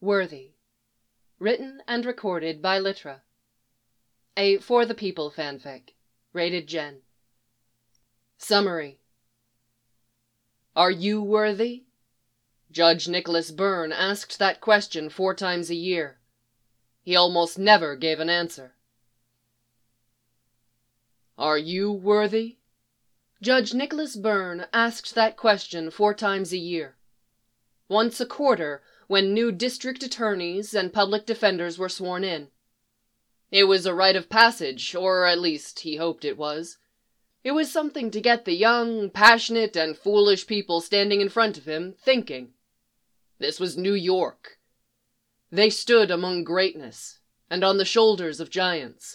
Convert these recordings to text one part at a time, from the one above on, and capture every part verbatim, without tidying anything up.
Worthy. Written and recorded by Litra. A For the People fanfic. Rated Gen. Summary. Are you worthy? Judge Nicholas Byrne asked that question four times a year. He almost never gave an answer. Are you worthy? Judge Nicholas Byrne asked that question four times a year. Once a quarter, when new district attorneys and public defenders were sworn in. It was a rite of passage, or at least he hoped it was. It was something to get the young, passionate, and foolish people standing in front of him thinking. This was New York. They stood among greatness, and on the shoulders of giants.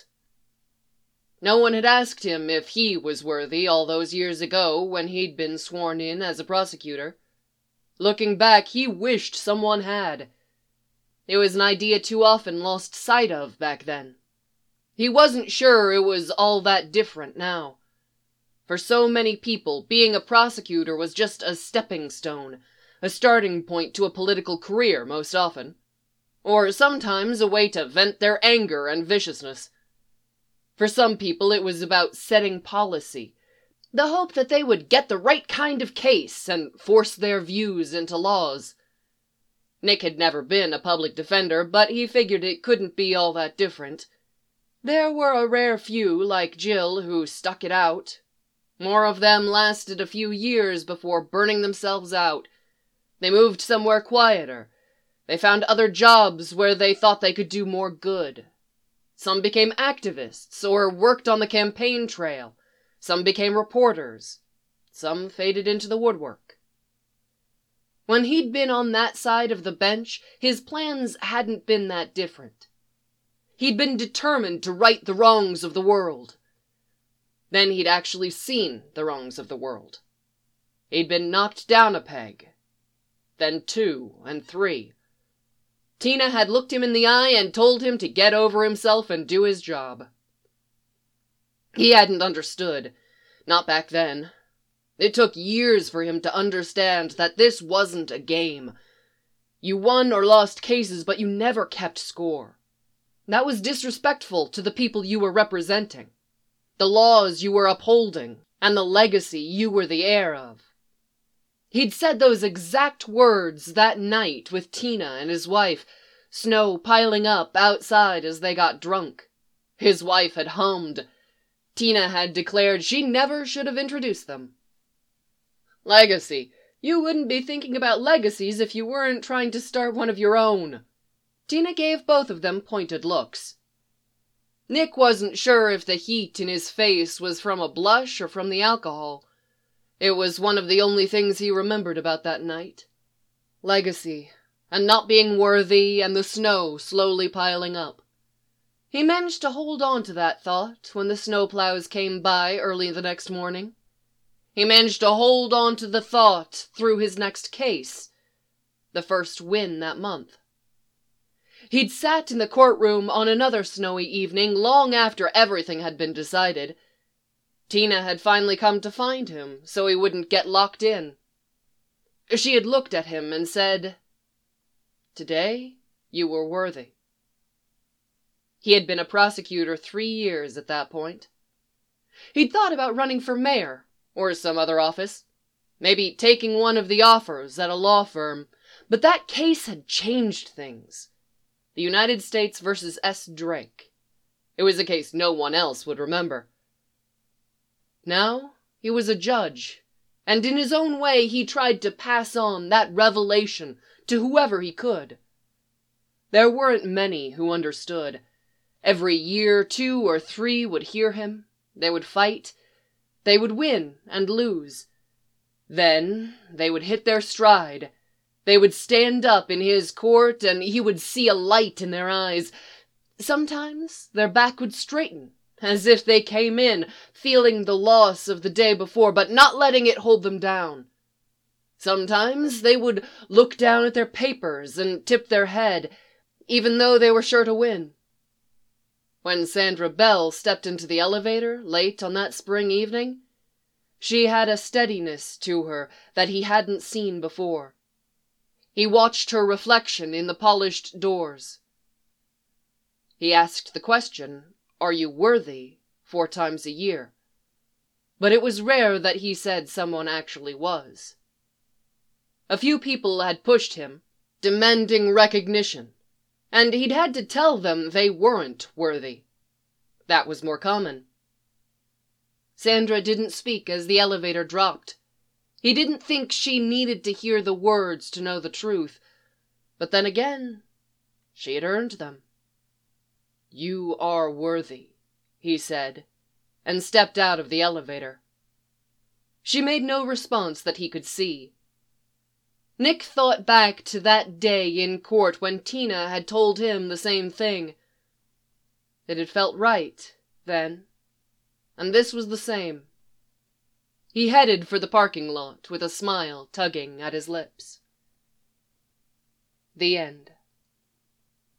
No one had asked him if he was worthy all those years ago when he'd been sworn in as a prosecutor. Looking back, he wished someone had. It was an idea too often lost sight of back then. He wasn't sure it was all that different now. For so many people, being a prosecutor was just a stepping stone, a starting point to a political career most often. Or sometimes a way to vent their anger and viciousness. For some people it was about setting policy, the hope that they would get the right kind of case and force their views into laws. Nick had never been a public defender, but he figured it couldn't be all that different. There were a rare few, like Jill, who stuck it out. More of them lasted a few years before burning themselves out. They moved somewhere quieter. They found other jobs where they thought they could do more good. Some became activists or worked on the campaign trail. Some became reporters. Some faded into the woodwork. When he'd been on that side of the bench, his plans hadn't been that different. He'd been determined to right the wrongs of the world. Then he'd actually seen the wrongs of the world. He'd been knocked down a peg. Then two and three. Tina had looked him in the eye and told him to get over himself and do his job. He hadn't understood. Not back then. It took years for him to understand that this wasn't a game. You won or lost cases, but you never kept score. That was disrespectful to the people you were representing, the laws you were upholding, and the legacy you were the heir of. He'd said those exact words that night with Tina and his wife, snow piling up outside as they got drunk. His wife had hummed. Tina had declared she never should have introduced them. Legacy. You wouldn't be thinking about legacies if you weren't trying to start one of your own. Tina gave both of them pointed looks. Nick wasn't sure if the heat in his face was from a blush or from the alcohol. It was one of the only things he remembered about that night. Legacy, and not being worthy, and the snow slowly piling up. He managed to hold on to that thought when the snowplows came by early the next morning. He managed to hold on to the thought through his next case, the first win that month. He'd sat in the courtroom on another snowy evening long after everything had been decided. Tina had finally come to find him so he wouldn't get locked in. She had looked at him and said, "Today you were worthy." He had been a prosecutor three years at that point. He'd thought about running for mayor, or some other office, maybe taking one of the offers at a law firm, but that case had changed things. The United States versus S. Drake. It was a case no one else would remember. Now he was a judge, and in his own way he tried to pass on that revelation to whoever he could. There weren't many who understood. Every year, two or three would hear him. They would fight. They would win and lose. Then they would hit their stride. They would stand up in his court, and he would see a light in their eyes. Sometimes their back would straighten, as if they came in, feeling the loss of the day before, but not letting it hold them down. Sometimes they would look down at their papers and tip their head, even though they were sure to win. When Sandra Bell stepped into the elevator late on that spring evening, she had a steadiness to her that he hadn't seen before. He watched her reflection in the polished doors. He asked the question, "Are you worthy?" four times a year. But it was rare that he said someone actually was. A few people had pushed him, demanding recognition, and he'd had to tell them they weren't worthy. That was more common. Sandra didn't speak as the elevator dropped. He didn't think she needed to hear the words to know the truth. But then again, she had earned them. "You are worthy," he said, and stepped out of the elevator. She made no response that he could see. Nick thought back to that day in court when Tina had told him the same thing. It had felt right, then, and this was the same. He headed for the parking lot with a smile tugging at his lips. The end.